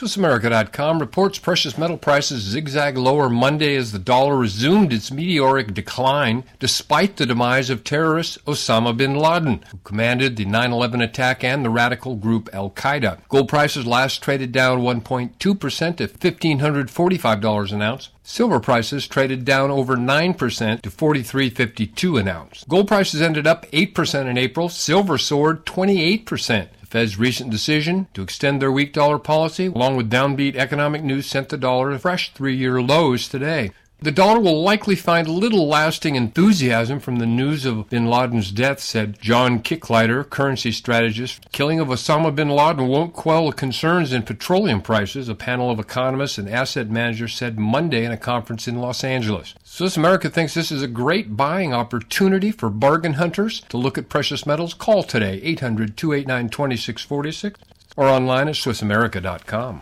SwissAmerica.com reports precious metal prices zigzag lower Monday as the dollar resumed its meteoric decline despite the demise of terrorist Osama bin Laden, who commanded the 9/11 attack and the radical group Al-Qaeda. Gold prices last traded down 1.2% to $1,545 an ounce. Silver prices traded down over 9% to $43.52 an ounce. Gold prices ended up 8% in April. Silver soared 28%. Fed's recent decision to extend their weak dollar policy, along with downbeat economic news, sent the dollar to fresh three-year lows today. The dollar will likely find little lasting enthusiasm from the news of bin Laden's death, said John Kicklighter, currency strategist. Killing of Osama bin Laden won't quell the concerns in petroleum prices, a panel of economists and asset managers said Monday in a conference in Los Angeles. Swiss America thinks this is a great buying opportunity for bargain hunters. To look at precious metals, call today, 800-289-2646, or online at SwissAmerica.com.